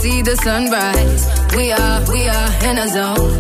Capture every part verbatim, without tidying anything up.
see the sunrise. We are, we are in a zone.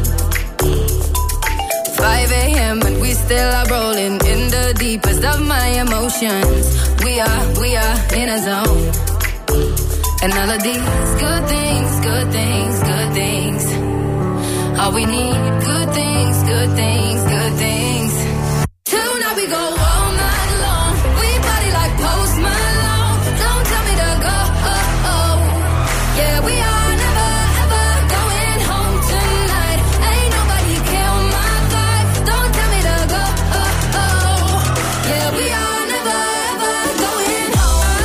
five a.m. but we still are rolling in the deepest of my emotions. We are, we are in a zone. And all of these good things, good things, good things. All we need, good things, good things, good things. Tonight we go all night long. We party like Post Malone. Don't tell me to go. Oh, oh. Yeah, we are never ever going home tonight. Ain't nobody kill my vibe. Don't tell me to go. Oh, oh. Yeah, we are never ever going home.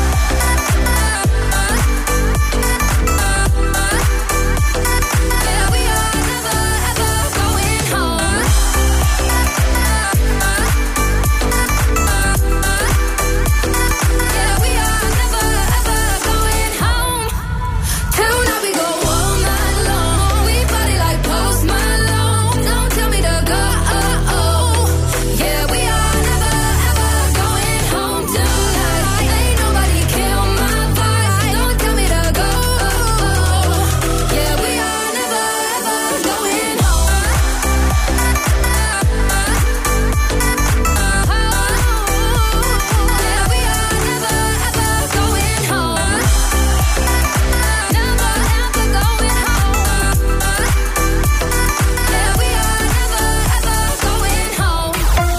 Yeah, we are never ever going home. Yeah, we are never ever going home. Tonight we go all night long. We party like Post Malone. Don't tell me to go. Oh, oh. Yeah, we are never ever going home tonight. Ain't nobody kill my vibe. Don't tell me to go. Oh, oh. Yeah, we are never ever going home. Yeah, we are never ever going home. Never ever going home. Yeah, we are never ever going home.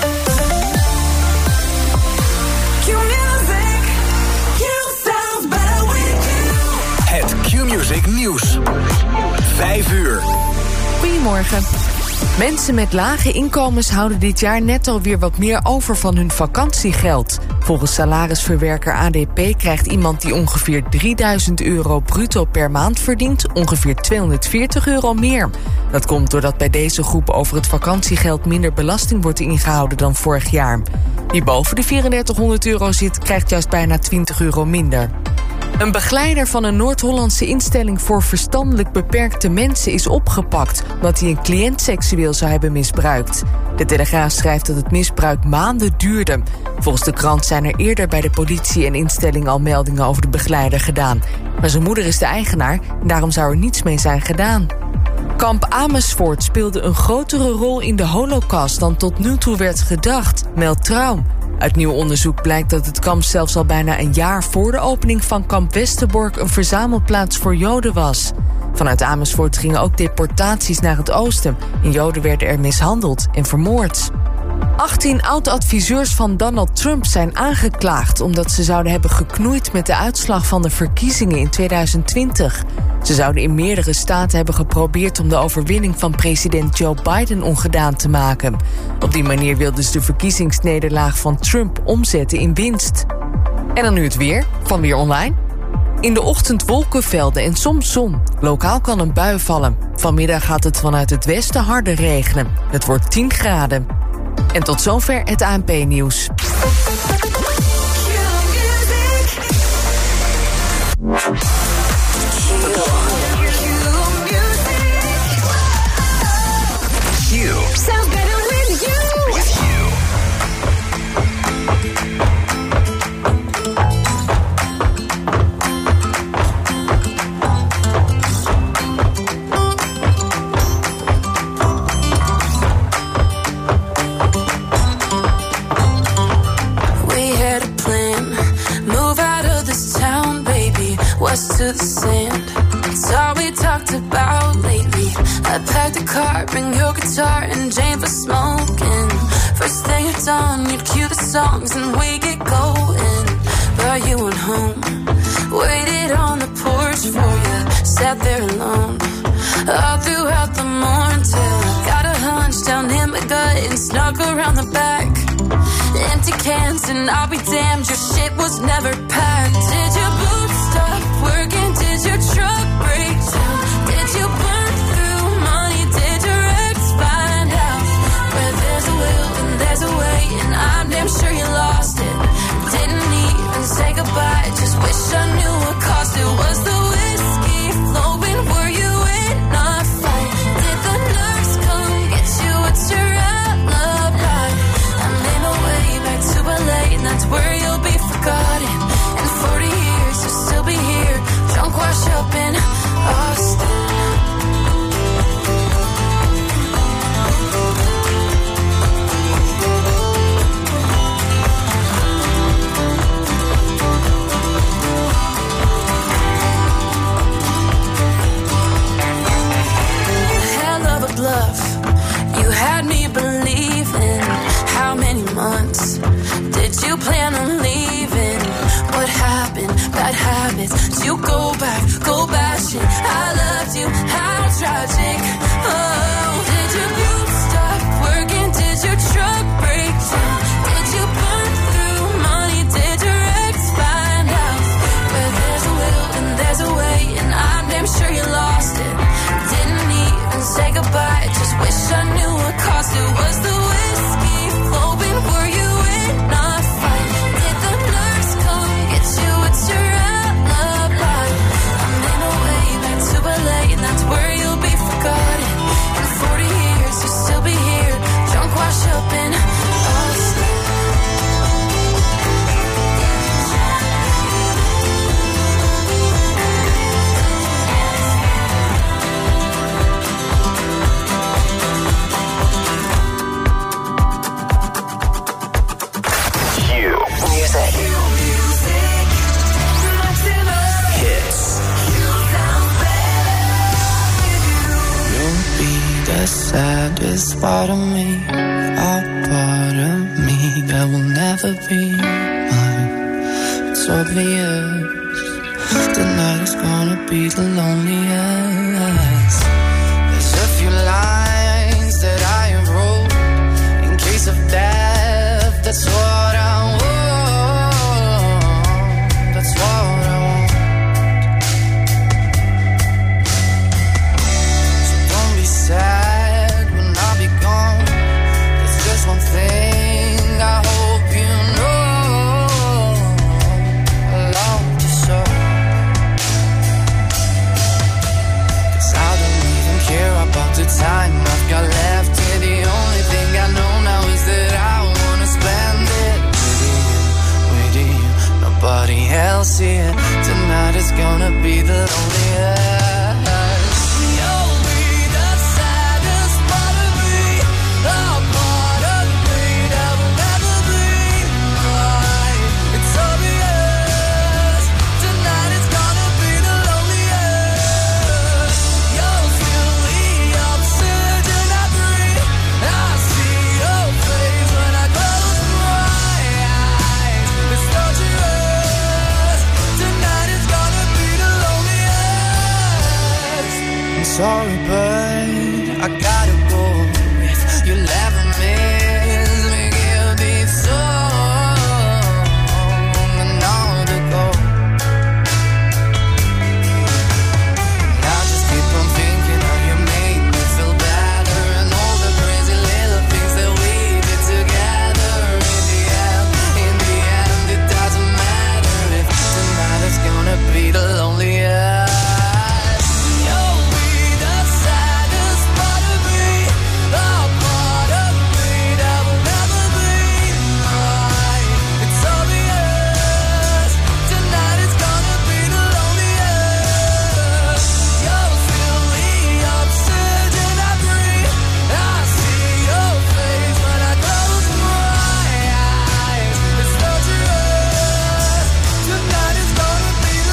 Q Music, you sound better with you. Het Q-Music nieuws. Vijf uur. Goedemorgen. Mensen met lage inkomens houden dit jaar netto weer wat meer over van hun vakantiegeld. Volgens salarisverwerker A D P krijgt iemand die ongeveer drieduizend euro bruto per maand verdient ongeveer tweehonderdveertig euro meer. Dat komt doordat bij deze groep over het vakantiegeld minder belasting wordt ingehouden dan vorig jaar. Wie boven de drieduizendvierhonderd euro zit, krijgt juist bijna twintig euro minder. Een begeleider van een Noord-Hollandse instelling voor verstandelijk beperkte mensen is opgepakt omdat hij een cliënt seksueel zou hebben misbruikt. De Telegraaf schrijft dat het misbruik maanden duurde. Volgens de krant zijn er eerder bij de politie en instelling al meldingen over de begeleider gedaan. Maar zijn moeder is de eigenaar en daarom zou er niets mee zijn gedaan. Kamp Amersfoort speelde een grotere rol in de Holocaust dan tot nu toe werd gedacht, meldt Trouw. Uit nieuw onderzoek blijkt dat het kamp zelfs al bijna een jaar voor de opening van kamp Westerbork een verzamelplaats voor Joden was. Vanuit Amersfoort gingen ook deportaties naar het oosten en Joden werden er mishandeld en vermoord. achttien oud-adviseurs van Donald Trump zijn aangeklaagd omdat ze zouden hebben geknoeid met de uitslag van de verkiezingen in tweeduizend twintig. Ze zouden in meerdere staten hebben geprobeerd om de overwinning van president Joe Biden ongedaan te maken. Op die manier wilden ze de verkiezingsnederlaag van Trump omzetten in winst. En dan nu het weer, van Weer Online. In de ochtend wolkenvelden en soms zon. Lokaal kan een bui vallen. Vanmiddag gaat het vanuit het westen harder regenen. Het wordt tien graden. En tot zover het A N P-nieuws. Sounds better with you. With you. We had a plan, move out of this town, baby, west to the sand. It's all we talked about lately. I packed a car, bring your guitar and Jane for smoking. First thing at dawn, you'd cue the songs and we get going. But you went home, waited on the porch for you, sat there alone all throughout the morning till I got a hunch down in my gut and snuck around the back. Empty cans and I'll be damned, your shit was never packed. Did your boots stop working? Did your truck break down? Did you burn through money? Did your ex find out? Where there's a will and there's a way, and I'm damn sure you lost it. Didn't even say goodbye, just wish I knew what cost it. Was the whiskey flowing? Were you in a fight? Did the nurse come get you? What's your alibi? I made my way back to L A, and that's where you'll be forgotten. In forty years, you'll still be here, drunk saddest part of me, a part of me that will never be mine. It's obvious tonight is gonna be the loneliest. There's a few lines that I have wrote in case of death. That's what I want. That's what I want. So don't be sad when I'll be gone. There's just one thing I hope you know. I love you so. Care about the time I've got left here. The only thing I know now is that I wanna spend it with you, with you, nobody else here. Tonight is gonna be the loneliest. You'll be the saddest part of me, a part of me that will never be mine. It's obvious tonight is gonna be the loneliest. You'll feel the oxygen I breathe. I see your face when I close my eyes. It's torturous. Tonight is gonna be the loneliest. I'm sorry, but I gotta go. If you'll ever miss me, give this song another go. And I just keep on thinking how you made me feel better, and all the crazy little things that we did together. In the end, in the end, it doesn't matter if tonight is gonna be the loneliest. You'll be the saddest part of me, a part of me that will never be mine. It's obvious tonight is gonna be the loneliest. You'll feel the oxygen I breathe. I see your face when I close my eyes. It's torturous. Tonight is gonna be the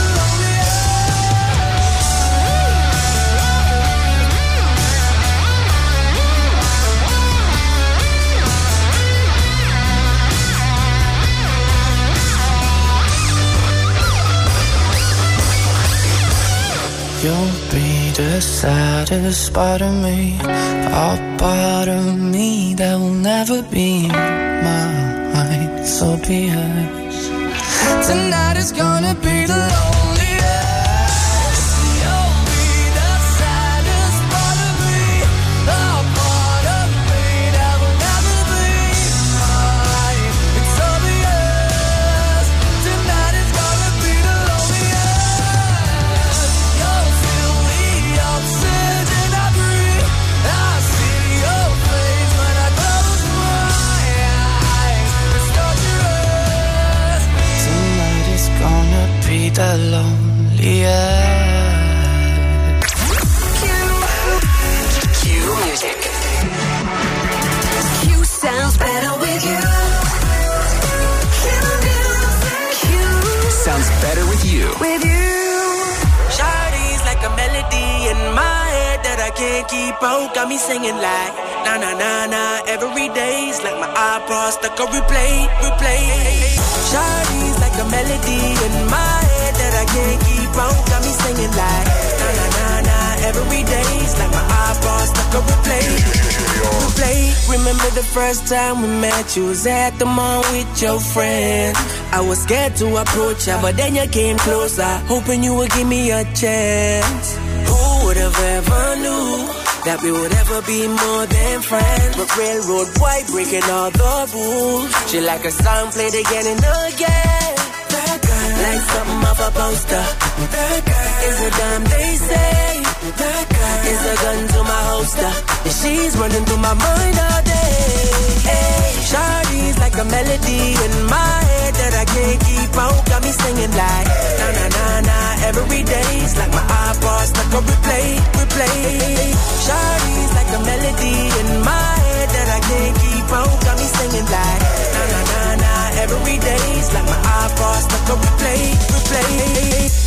You'll be the saddest part of me, a part of me that will never be mine. It's obvious tonight is gonna be the loneliest. You'll be the saddest part of me, a part of me that will never be mine. It's obvious tonight is gonna be the loneliest. You'll feel the oxygen I breathe. I see your face when I close my eyes. It's torturous. Tonight is gonna be the loneliest. Q music. Q sounds better with you. Q music. Q Sounds better with you. with you. Shawty's like a melody in my head that I can't keep out. Got me singing like na na na na every day's like my iPod stuck on replay, replay. Shawty's like a melody in my head that I can't keep out. Got me singing like na na na na every day's like my iPod stuck on replay, replay. Remember the first time we met? You was at the mall with your friend. I was scared to approach ya, but then you came closer, hoping you would give me a chance. Who would have ever knew that we would ever be more than friends? But railroad white breaking all the rules. She like a song played again and again. That girl, like something off a poster. That girl is a dime they say. That girl is a gun to my holster, and she's running through my mind all day. Hey, Shawty's like a melody in my head that I can't keep out. Got me singing like na na na na every day's like my iPod stuck on replay, replay. Shawty's like a melody in my head that I can't keep out. Got me singing like na na na na every day's like my iPod stuck on replay, replay.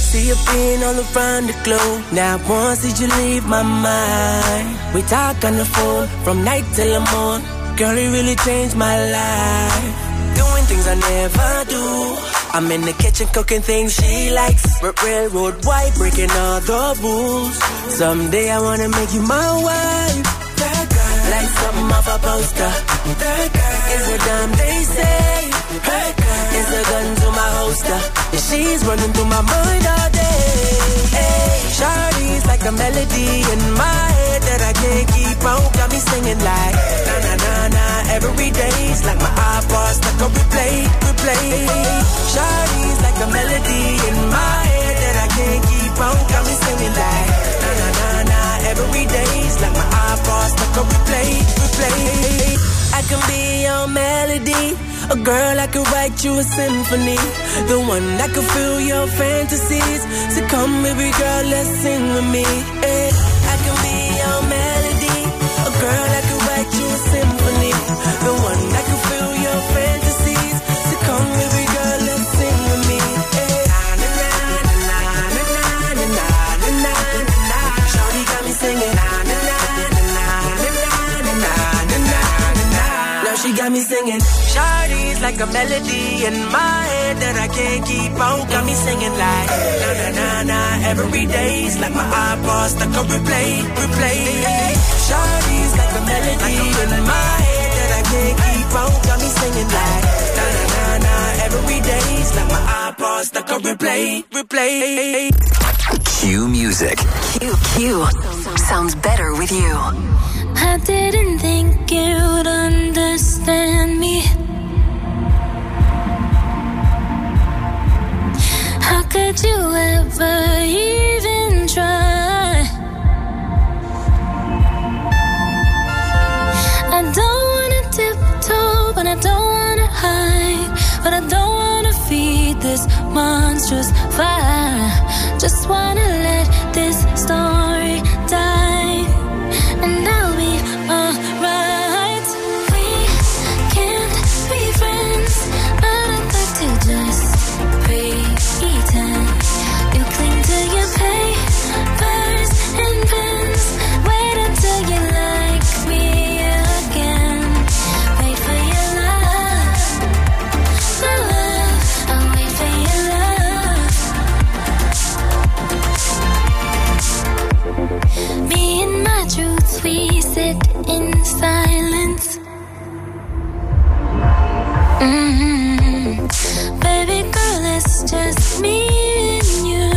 See you being all around the globe. Now once did you leave my mind? We talk on the phone from night till the morning. Girl, it really changed my life. Doing things I never do. I'm in the kitchen cooking things she likes. R- railroad white, breaking all the rules. Someday I wanna make you my wife. That girl, like something off a poster. That girl is a damn they say. That girl is a gun to my holster. And she's running through my mind all day. Hey, Shawty's like a melody in my head that I can't keep out. Got me singing like na na na na every day's like my iPod stuck on replay, replay. Shawty's like a melody in my head that I can't keep out. Got me singing like na na na na every day's like my iPod stuck on replay, replay. I can be your melody, a girl I could write you a symphony, the one that could fill your fantasies. So come, baby girl, let's sing with me. Hey, I can be your melody, a girl I could write you a symphony, the one that could fill your fantasies. So come, baby girl, let's sing with me. Hey, na na na na na na na na na na. Shawty got me singing na na na na na na na na na. Now she got me singing. Shawty's like a melody in my head that I can't keep out. Got me singing like na na na na every day's like my iPod stuck on replay, replay. Shawty's like a melody in my head that I can't keep out. Got me singing like na na na na every day's like my iPod stuck on replay, replay. Q Music. Q, Q sounds better with you. I didn't think you'd understand me. How could you ever even try? I don't wanna tiptoe, but I don't wanna hide. But I don't wanna feed this monstrous fire. Just wanna let this story die, and I'll be alright. We can't be friends, but I'd like to just pretend. You cling to your papers and pens. Wait until you like me again. Wait for your love, my love. I'll wait for your love. Me and my truths, we sit in silence. Mm-hmm. Baby girl, it's just me and you.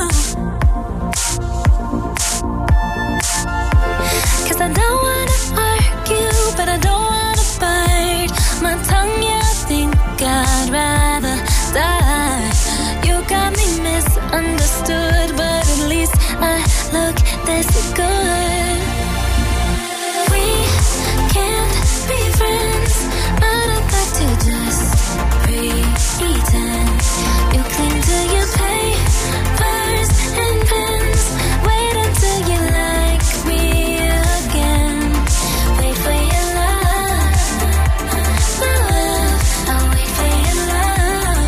'Cause I don't wanna argue, but I don't wanna bite my tongue. Yeah, I think I'd rather die. You got me misunderstood, but at least I look this good. We can't be friends, but I'd like to just pretend. You cling to your papers and pens. Wait until you like me again. Wait for your love, my love. I'll wait for your love.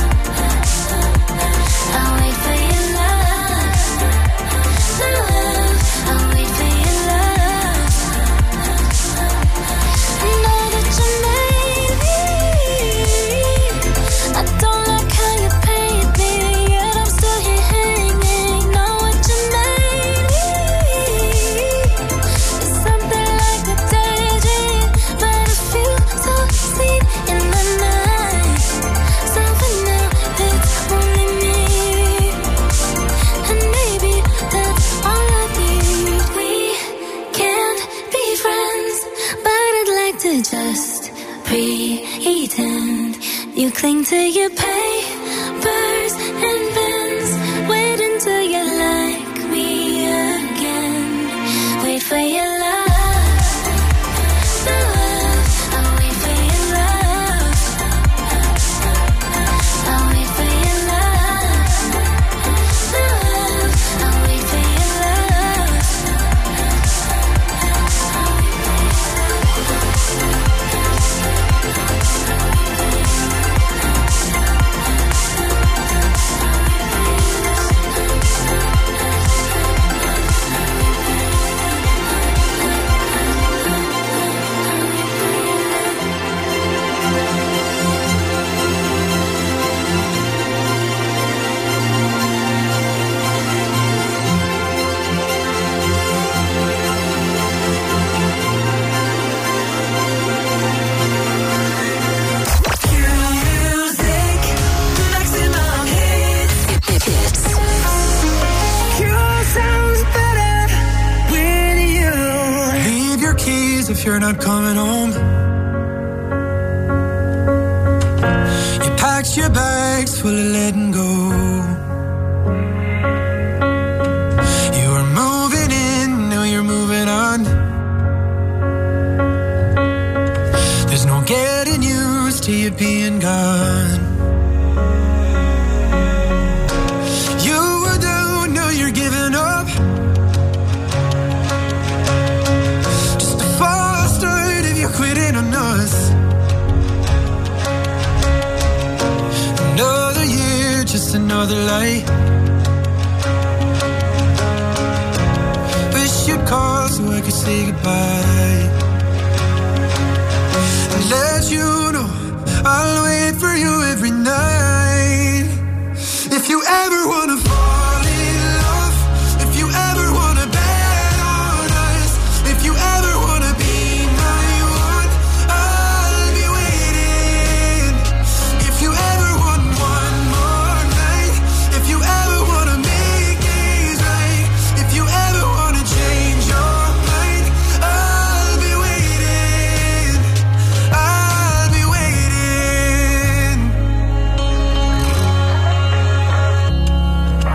I'll wait for your love, my love. I'll wait for your love. I know that you made me. I don't like how you paint me, yet I'm still here hanging. Know what you made me. It's something like a daydream, but I feel so seen in the night. So for now, it's only me, and maybe that's all I need. We can't be friends, but I'd like to just pretend. You cling to your papers and pens. Wait until you like me again. Wait for your love, my love. I'll wait for your love. I'll wait for your love, my love. I'll wait for your love. I'll wait for your love. if you're not coming home. You packed your bags full of letting go. You were moving in, now you're moving on. There's no getting used to you being gone. You were down, now you're giving up. Just a false start if you're quitting on us. Another year, just another light. Wish you'd call so I could say goodbye. And let you know I'll wait for you every night. If you ever wanna fall in love, if you ever wanna bet on us, if you ever wanna be my one, I'll be waiting. If you ever want one more night, if you ever wanna make things right, if you ever wanna change your mind, I'll be waiting. I'll be waiting.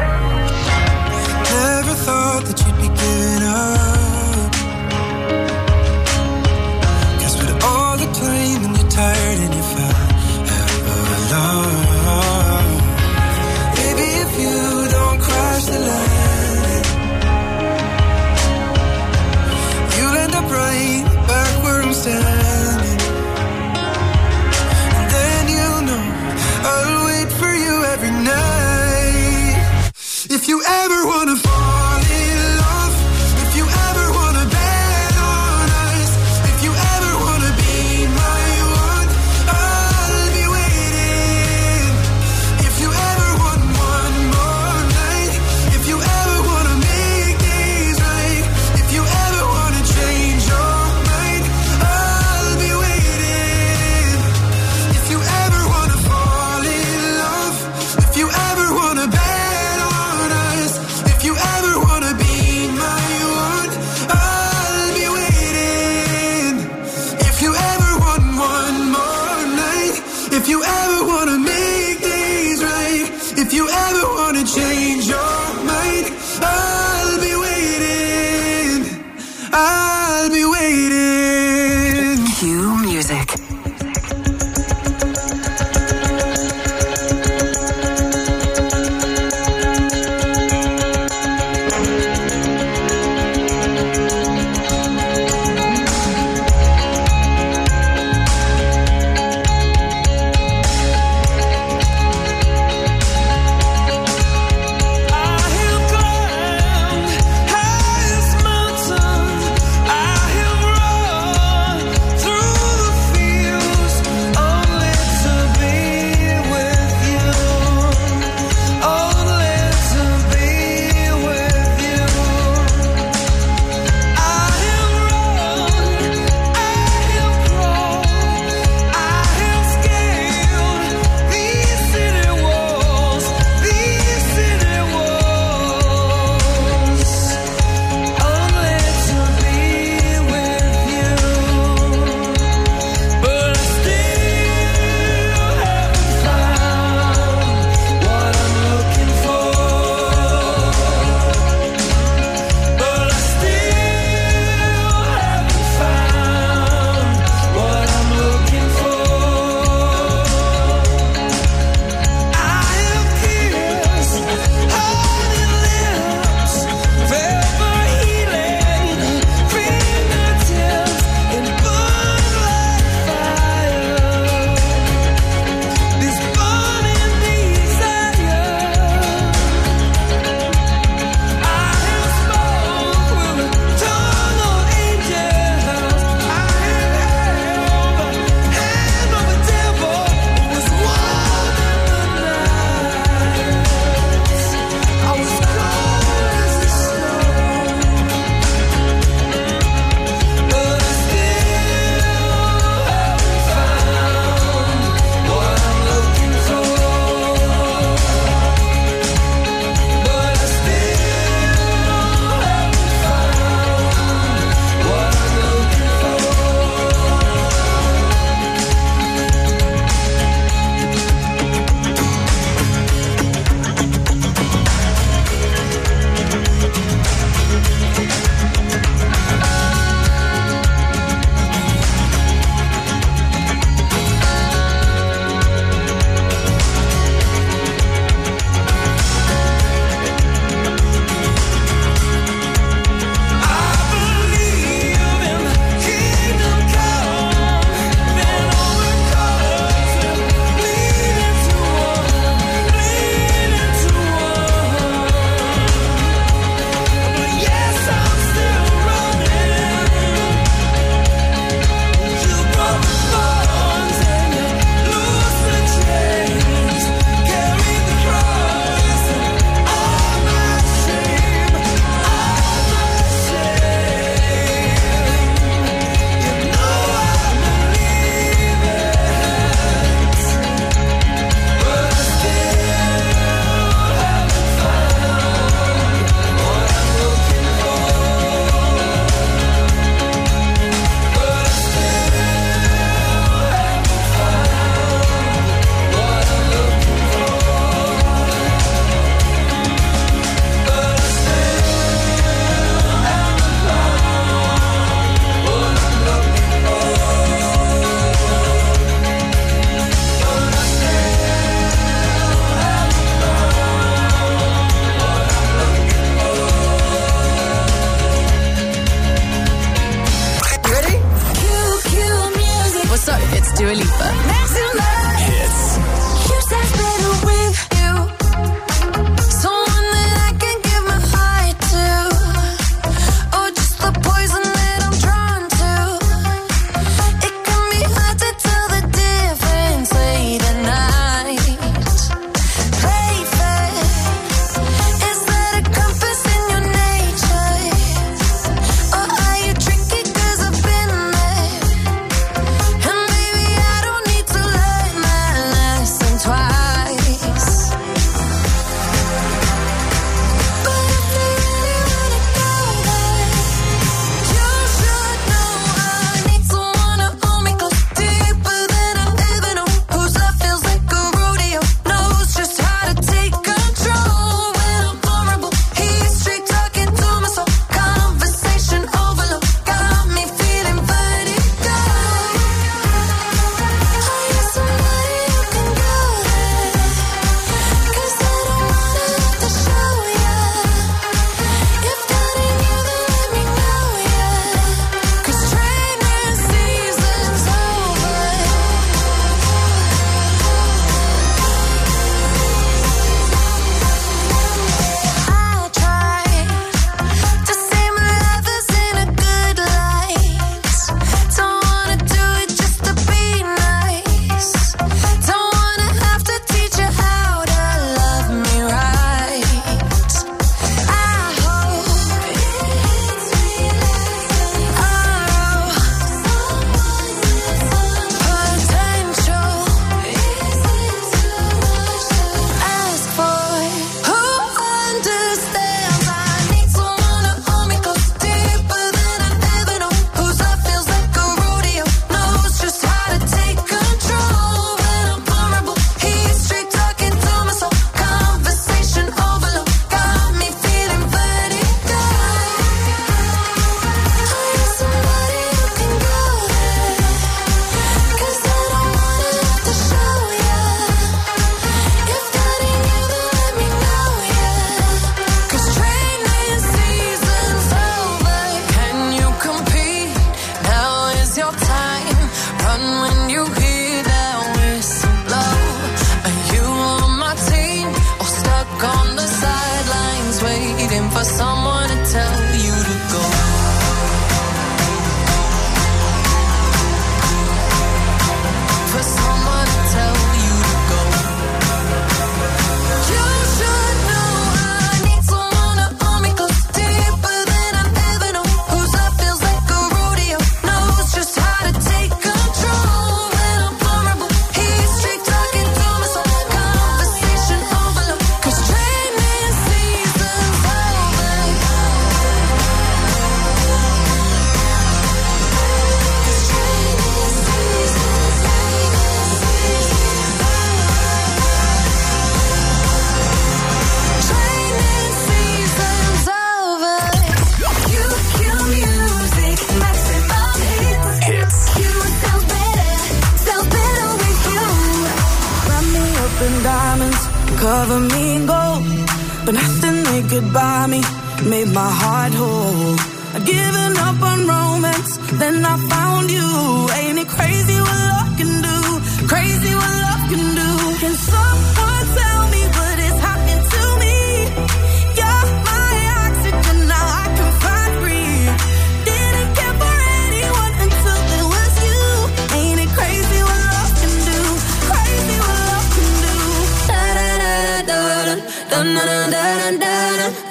Cover me in gold, but nothing they could buy me made my heart whole. I'd given up on romance, then I found you. Ain't it crazy what love can do? Crazy what love can do. Can someone tell me what is happening to me? You're my oxygen, now I can find breathe. Didn't care for anyone until it was you. Ain't it crazy what love can do? Crazy what love can do. Da da da da da da da da da da.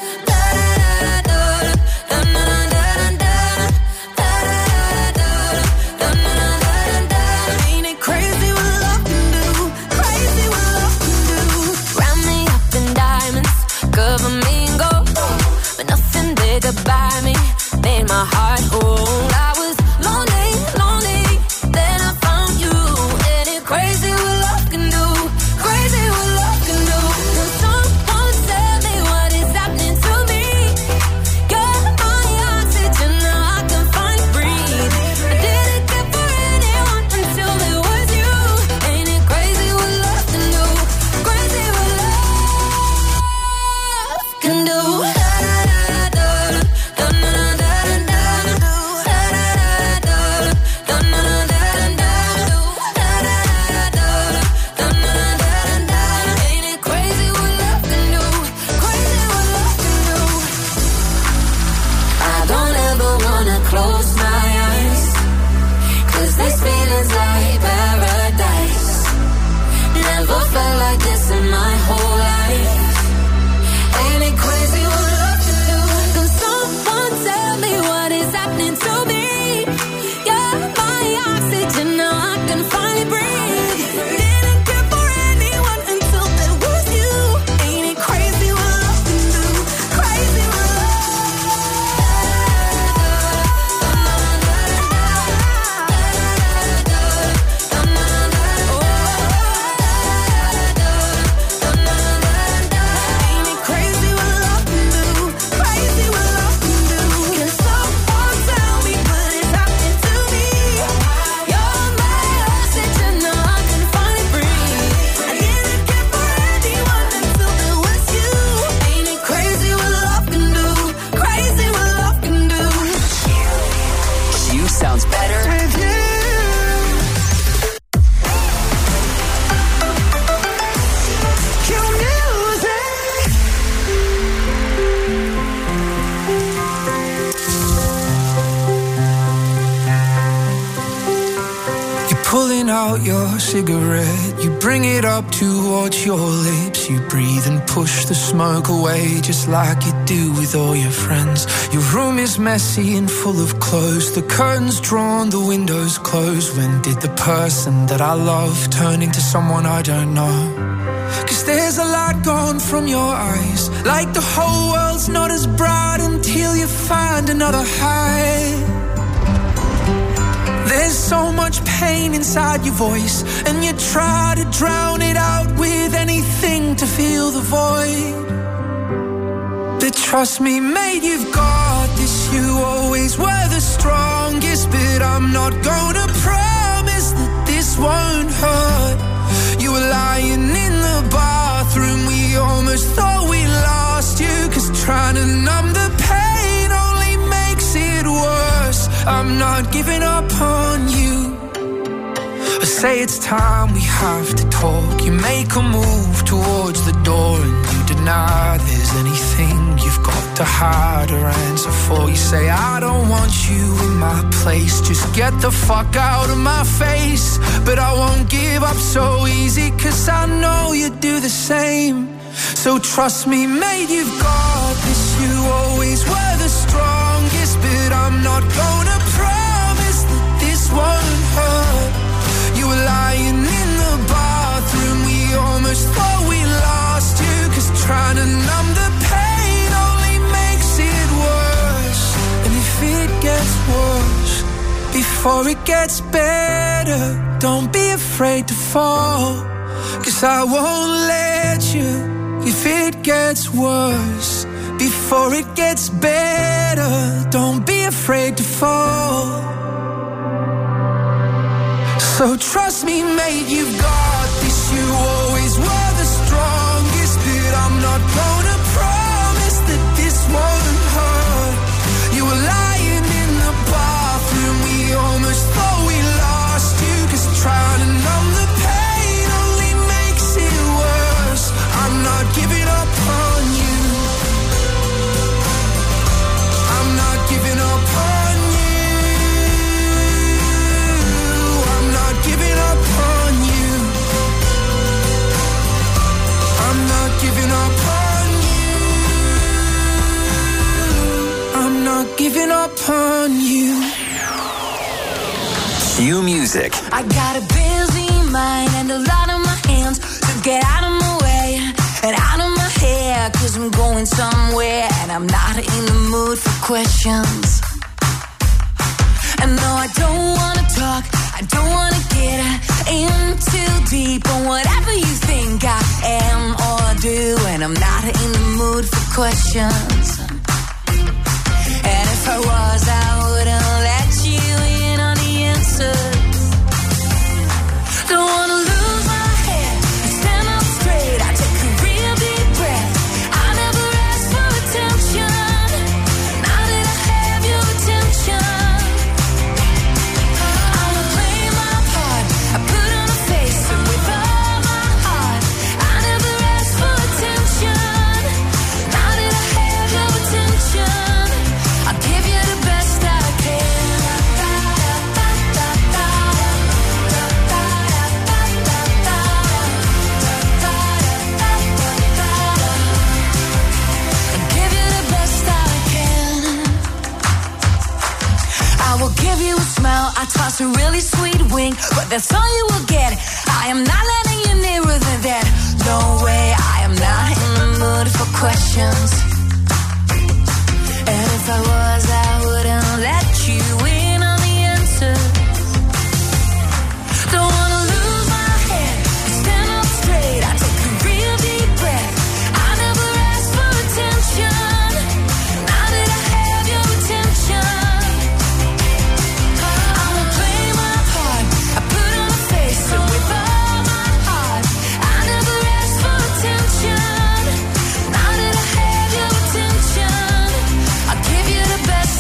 By me, made my heart whole. I was lonely, lonely, then I found you. And it's crazy what love can do, crazy what love can do. Can someone tell me what is happening to me? You're my oxygen, now I can finally breathe. I didn't care for anyone until it was you. Ain't it crazy what love can do, crazy what love can do. Cigarette, you bring it up towards your lips. You breathe and push the smoke away, just like you do with all your friends. Your room is messy and full of clothes, the curtains drawn, the windows closed. When did the person that I love turn into someone I don't know? Cause there's a light gone from your eyes, like the whole world's not as bright until you find another high. There's so much pain inside your voice, and you try to drown it out with anything to fill the void. But trust me, mate, you've got this. You always were the strongest, but I'm not gonna promise that this won't hurt. You were lying in the bathroom, we almost thought we lost you, cause trying to numb the pain only makes it worse. I'm not giving up on you. I say it's time we have to talk. You make a move towards the door and you deny there's anything you've got to hide or answer for. You say I don't want you in my place, just get the fuck out of my face. But I won't give up so easy, cause I know you do the same. So trust me, mate, you've got this. You always were the strongest, but I'm not gonna promise that this won't hurt. You were lying in the bathroom, we almost thought we lost you, cause trying to numb the pain only makes it worse. And if it gets worse before it gets better, don't be afraid to fall, cause I won't let you. If it gets worse before it gets better, don't be afraid to fall. So trust me, mate, you've got this. You always were the strongest, not gonna promise that this won't hurt. You were lying in the bathroom, we almost thought we lost you, 'cause trying to numb the pain only makes it worse. I'm not giving up on you. I'm not giving up on you. I'm not giving up on you. I'm not giving up on you. I'm not giving up on you. Q Music. I got a busy mind and a lot on my hands, so get out of my way and out of my hair, 'cause I'm going somewhere and I'm not in the mood for questions. And no, I don't wanna talk, I don't wanna get in too deep on whatever you think I am or do, and I'm not in the mood for questions. And if I was, I wouldn't let you in on the answers. Don't wanna lose my head, stand up straight, I take a real deep breath. I never asked for attention, now that I have your attention. I'ma play my part, I put on a face and with all my heart. I never asked for attention, now that I have your attention. I'll give you the best I can. I will give you a smile, I toss a really sweet wink, but that's all you will get. I am not letting you nearer than that. No way, I am not in the mood for questions. And if I was, I wouldn't let you in on the answers. Don't wanna lose my head, stand up straight, I take a real deep breath. I never asked for attention, now that I have your attention. I'ma play my part, I put on a face and with all my heart. I never asked for attention, now that I have your attention. I'll give you the best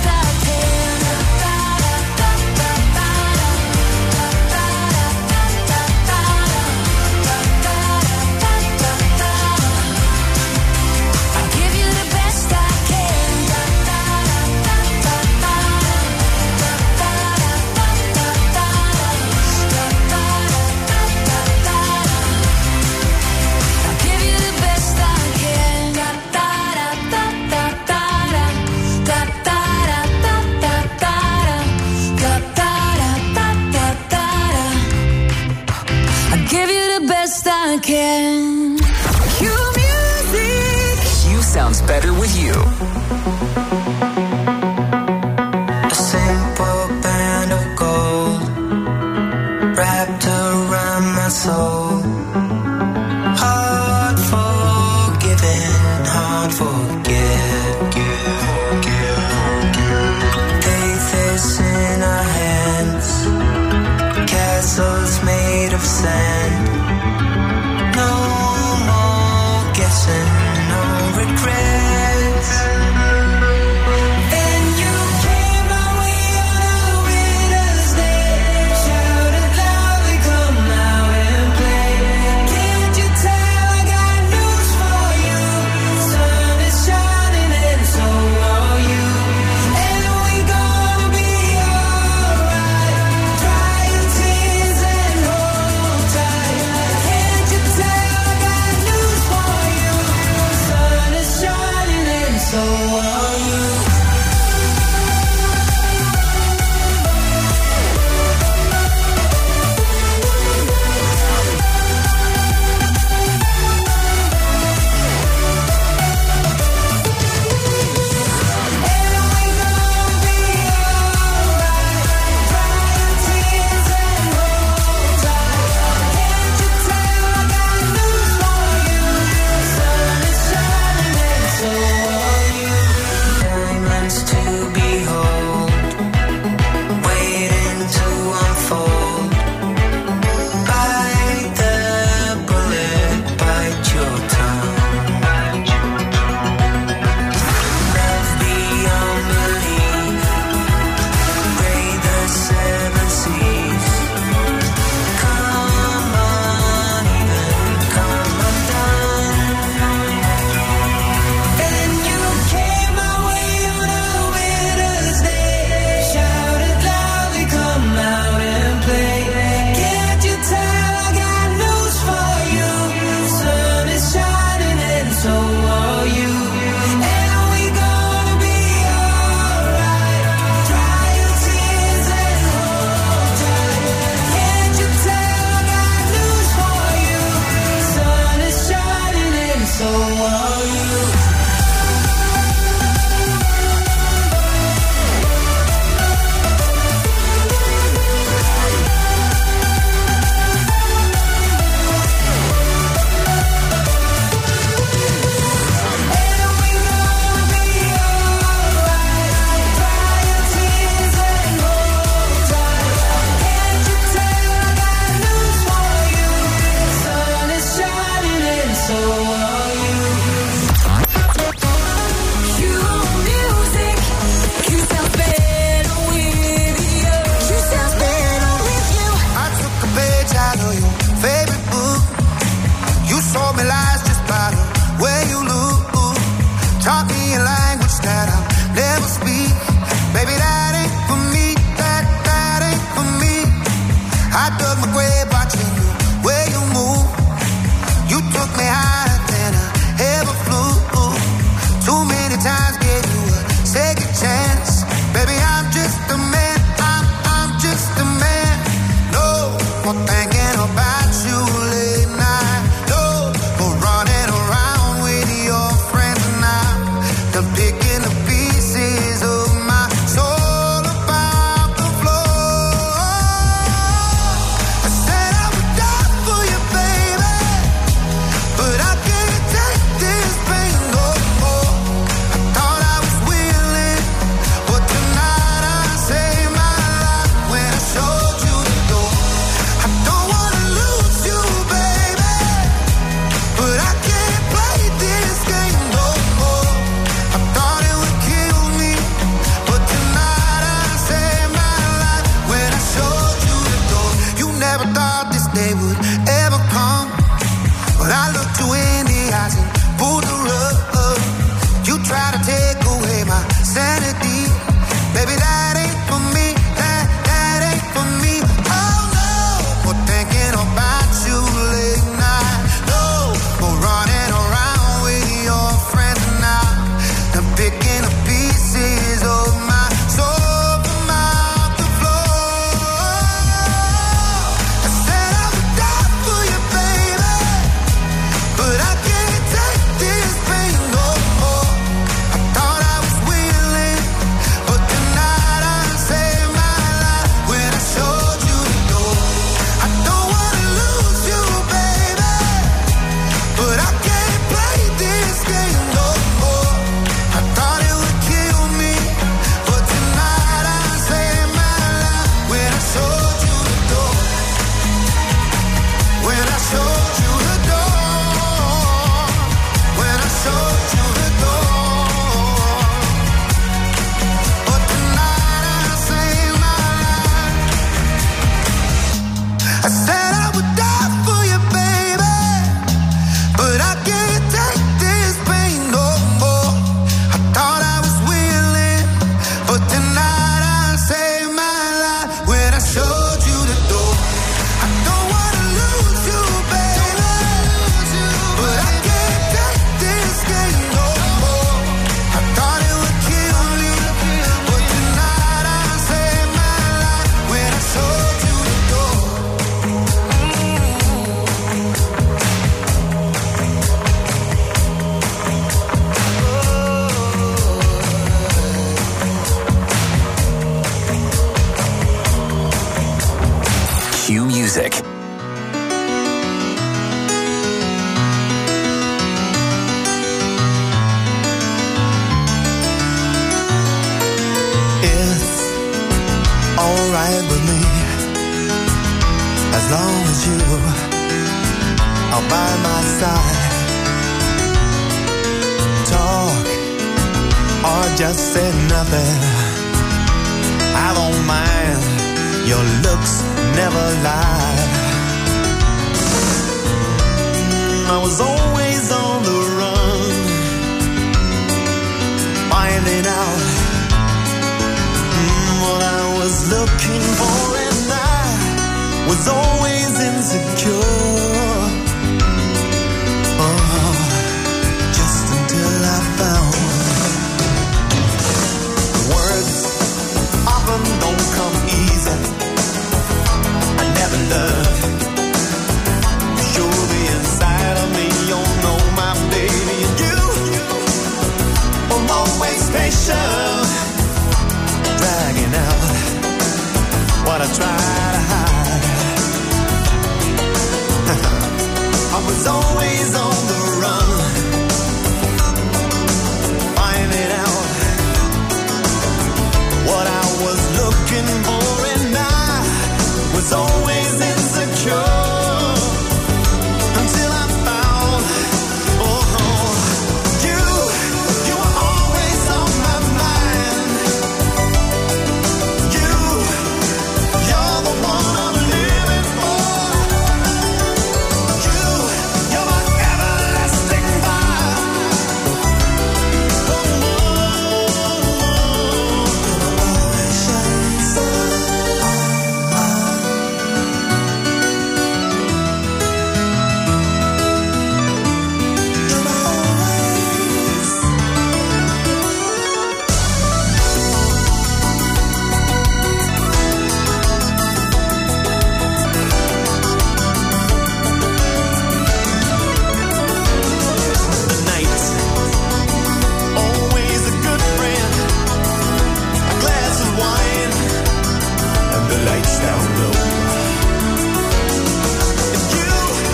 music. It's alright with me, as long as you are by my side. Talk or just say nothing, I don't mind, your looks never lie. I was always on the run, finding out mm, what I was looking for, and I was always insecure. Oh, just until I found words often don't come easy. I never learned to show the inside of me. You know my baby, and you were always patient, dragging out what I tried to hide. I was always on the run, finding out what I was looking for, and I was always insecure until I found, oh, you, you were always on my mind. You, you're the one I'm living for. You, you're my everlasting fire. Oh, the night, always a good friend. A glass of wine and the lights down low. And you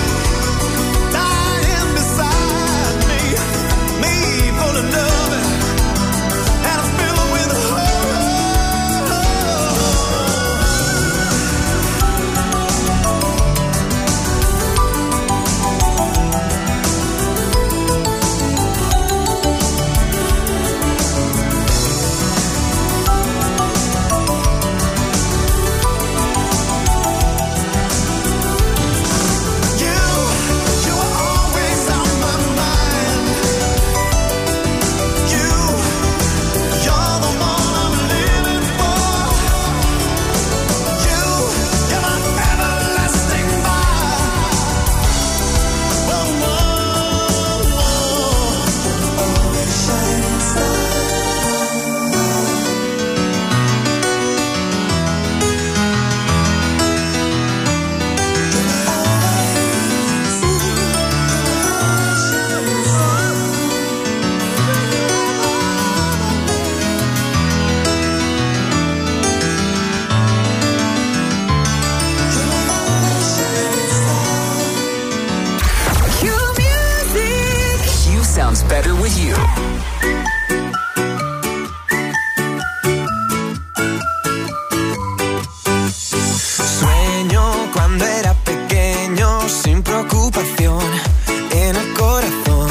lying beside me, me full of love and I'm filled with horror. You, you were always on my mind. You, you're the one I'm living for. You, you're my everlasting fire. Whoa, whoa, whoa. Always shining star. Q Music. Q sounds better with you. Sueño cuando era pequeño, sin preocupación en el corazón.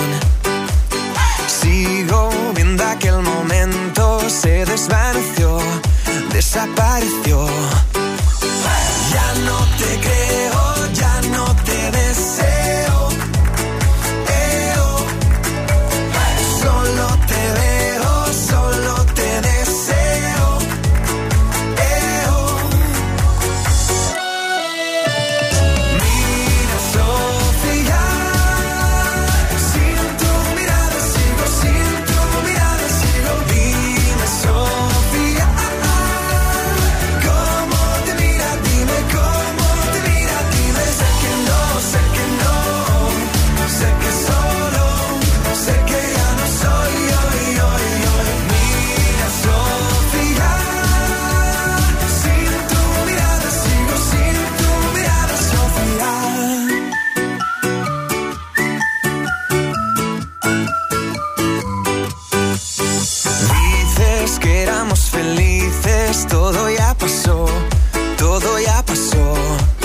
Sigo viendo aquel momento, se desvaneció, desapareció. Ya no te creo, ya no te deseo. Eh, oh. Solo te veo, solo te deseo. Eh, oh. Mira, Sofía, sin tu mirada sigo, sin tu mirada sigo. Dime, Sofía, ¿cómo sabes, todo ya pasó, todo ya pasó.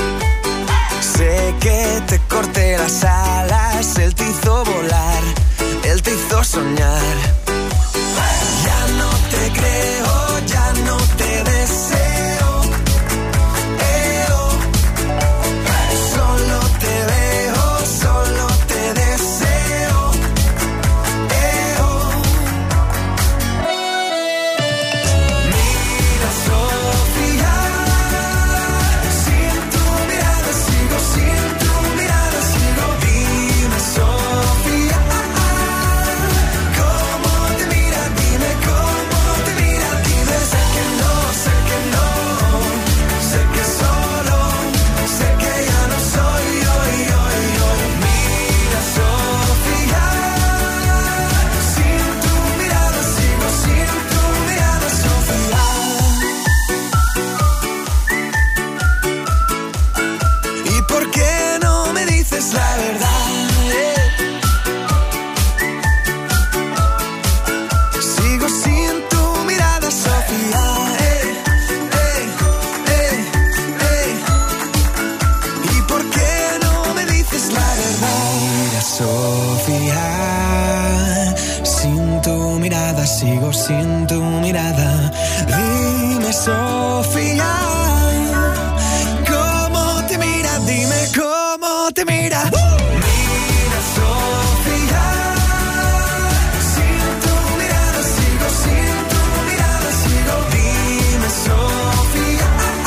Sé que te corté las alas, él te hizo volar, él te hizo soñar. Ya no te creo, ya no te deseo. Eh, oh. Solo te veo, solo te deseo. Eh, oh. Mira, Sofía, sin tu mirada sigo, sin tu mirada sigo. Dime, Sofía, ¿cómo te mira? Dime cómo te mira, dime. Sé que no, sé que no, sé que solo, sé que ya no soy yo, yo, yo. Mira, Sofía, sin tu mirada sigo, sin tu mirada, Sofía. ¿Y por qué no me dices la verdad? eh? Sigo sin tu mirada, Sofía. eh, eh, eh, eh. ¿Y por qué no me dices la verdad? Mira, Sofía, sin tu mirada sigo, sin tu mirada. Dime, Sofía, ¿cómo te mira? Dime cómo te mira. Mira, Sofía, sin tu mirada sigo, sin tu mirada sigo. Dime, Sofía,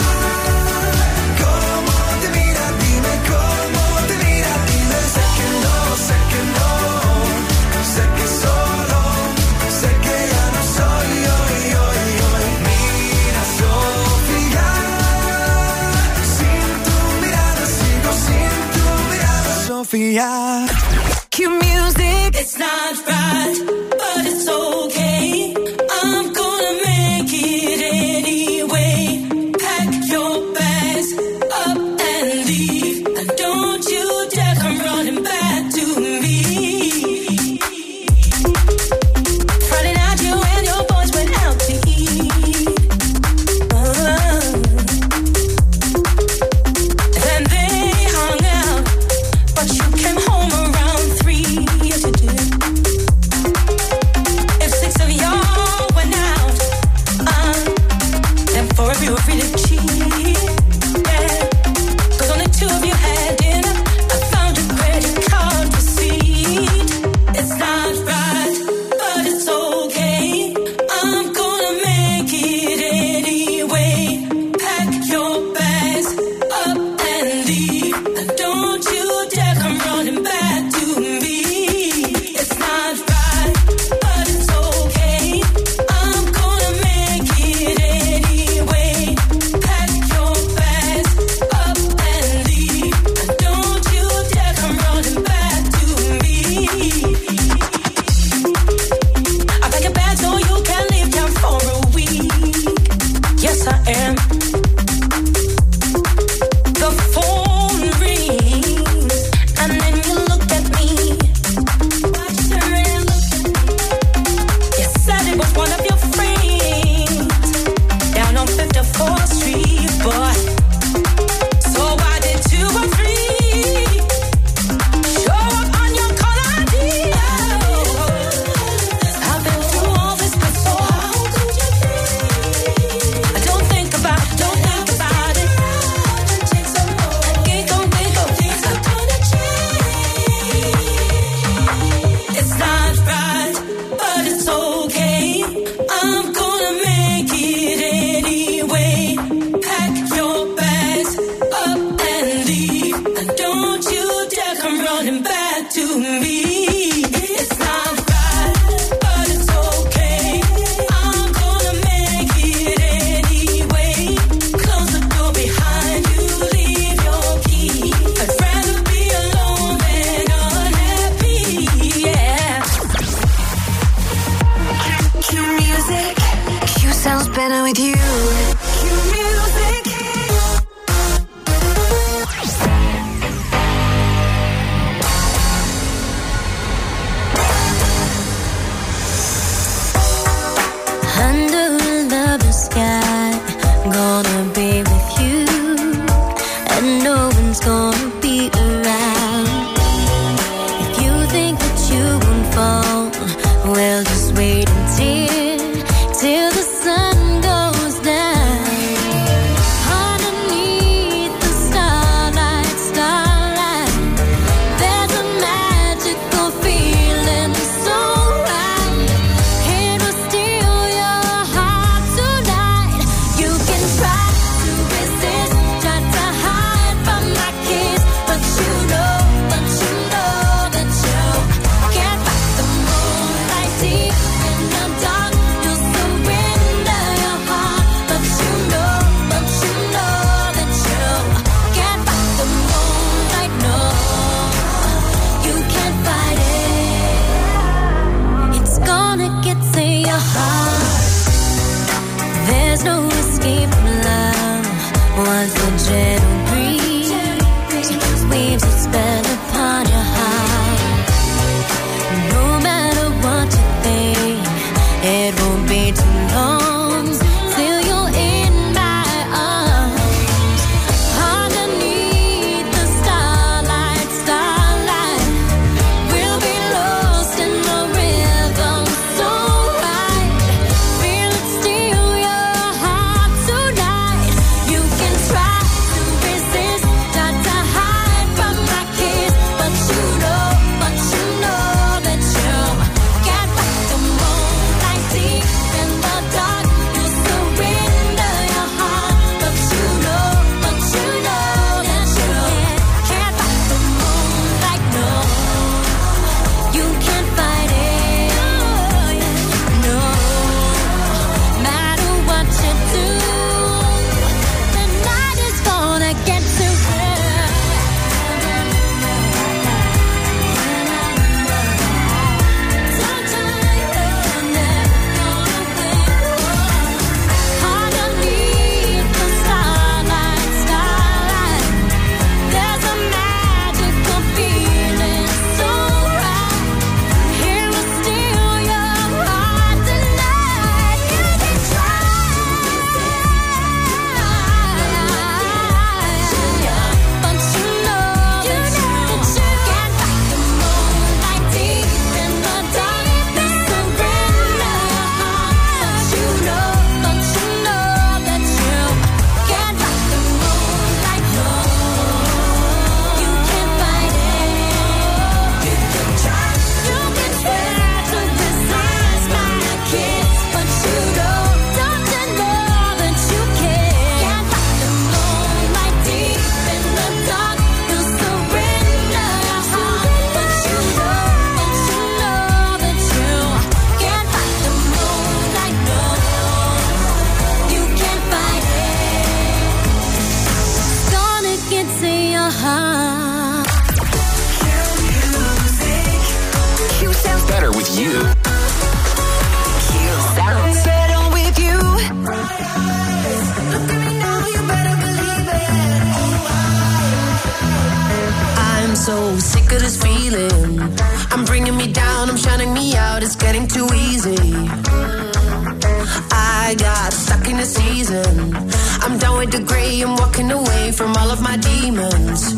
¿cómo te mira? Dime cómo te mira, dime. Sé que no, sé que no, sé que solo, sé que ya no soy yo, yo, yo. Mira, Sofía, sin tu mirada sigo, sin tu mirada, Sofía. Cue music. It's not right, but it's okay. I'm gonna make it anyway. Pack your bags up and leave, and don't you dare come running back to me. Friday night, you and your boys went out to eat. Uh, Then they hung out, but you came home around three. Yes, you did. If six of y'all went out, uh, then four of you were really cheap. Yeah, 'cause only two of you had dinner. I found a credit card receipt. It's not right, but it's okay. I'm gonna make it anyway. Pack your bags up and leave, and don't you dare come running back to me. It's not right, but it's okay. I'm gonna make it anyway. Pack your bags up and leave, and don't you dare come running back to me. I pack your bags so you can leave town for a week. Yes, I am. The phone rings, and then you look at me. Why you turn and look at me? You said it was one of your friends down on fifty-fourth Street, boy. So why did two or three show up on your call I D? I've been through all this before. How could you think? I don't think about it, don't think about it. Take some more. Think on, think on, things are gonna change. It's not right, but it's okay. I'm gonna make it anyway. Pack your bags up and leave, and don't you dare come running back to me. It's not right, but it's okay. I'm gonna make it anyway. Close the door behind you, leave your key. I'd rather be alone than unhappy. Yeah. Cue music. Cue sounds better with you. Cue music. Under the blue sky, be with you, and no one's gonna be around. If you think that you won't fall, well, just wait until, till the sun goes down. Underneath the starlight, starlight, there's a magical feeling so right. It will steal your heart tonight. You can try to resist, try to hide from my kiss, but you know, but you know that you can't fight the moonlight deep in the dark. You'll surrender your heart, but you know, but you know that you can't fight the moonlight. No, you can't fight it. It's gonna get to your heart. There's no escape from love. Once the gentle breeze weaves its spell upon your heart. No matter what you think, it won't be too long till you're in my arms. Underneath the starlight, starlight, we'll be lost in the rhythm so right. Feel it steal your heart tonight. You can try to resist, try to hide from my kiss, but you know, but you know that you can't fight the moonlight deep in the dark. You surrender your heart, but you know, but you know that you can't fight the moonlight. No, you can't fight it. No, matter what you do, the night is gonna get to you. Underneath the starlight, starlight, there's a magical feeling so right. Here will steal your heart tonight. You can try, but you know that you can't fight the moonlight deep in the dark. You surrender your heart, but you know, but you know that you can't fight the moonlight. No, you can't fight it. You can try, you can try to resist my kiss, but you know, don't you know that you can't fight the moonlight deep in the dark. You surrender your heart, but you know, but you know that you can't fight the moonlight. No, you can't fight it. It's gonna get to your heart. Q sounds better with you. Q sounds better with you. I'm so sick of this feeling. I'm bringing me down, I'm shutting me out. It's getting too easy. I got stuck in a season. I'm done with the gray, I'm walking away from all of my demons.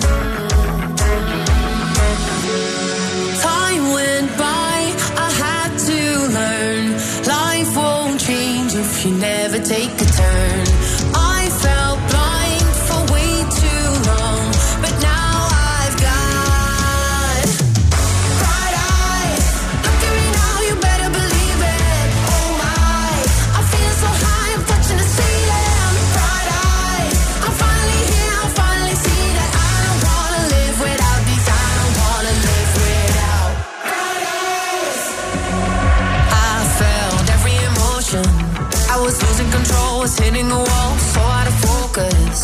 Time went by, I had to learn. Life won't change if you never take a turn. I felt blind for way too long, but now I've got bright eyes. Look at me now, you better believe it. Oh my, I feel so high, I'm touching the ceiling. Bright eyes, I'm finally here, I finally see that I don't wanna live without these. I don't wanna live without bright eyes. I felt every emotion. I was losing control, was hitting a wall, so out of focus.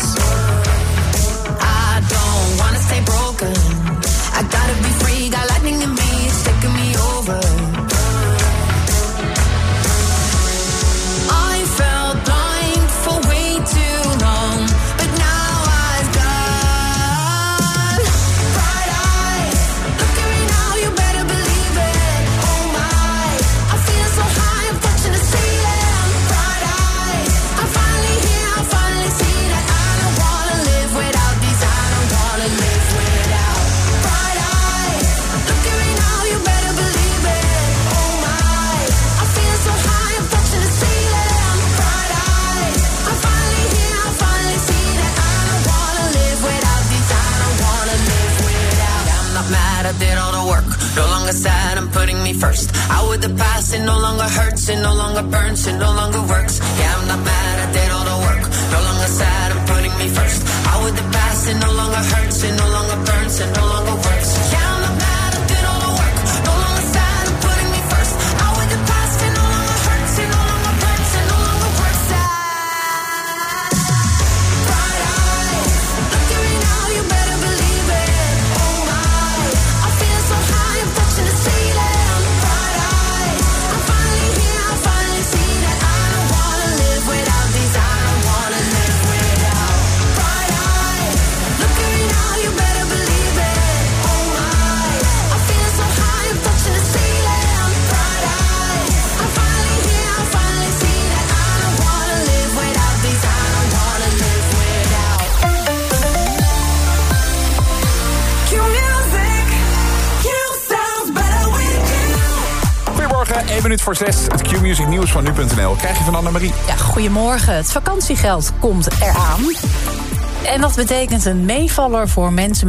I don't wanna stay broken. I gotta be free, got lightning in me, it's taking me over. I felt blind for way too long, but now I've got bright eyes. Look at me now, you better believe it. Oh my, I feel so high, I'm touching the ceiling. Bright eyes, I'm finally here, I me first. Out with the past, it no longer hurts, it no longer burns, it no longer works. Yeah, I'm not mad, I did all the work. No longer sad, I'm putting me first. Out with the past, it no longer hurts, it no longer burns, it no longer works. Yeah, I'm not mad, I did all the work. No longer sad, I'm putting me first. Out with the past, it no longer hurts, it no longer burns, it no longer works. Bright eyes, look at me now, you better believe it. Oh my, I'm feeling so high, I'm touching the ceiling. Bright eyes, I'm finally here, I finally see that I don't wanna live without these. I don't wanna live without. Bright eyes, look at me now, you better believe it. Oh my, I'm feeling so high, I'm touching the ceiling. Bright eyes, I'm finally here, I finally see that I don't wanna live without these. I don't wanna live without. Cue music, you sounds better with you. Goedemorgen, één minuut voor zes. Het Q-Music nieuws van nu punt n l krijg je van Annemarie. Ja, goedemorgen. Het vakantiegeld komt eraan. En dat betekent een meevaller voor mensen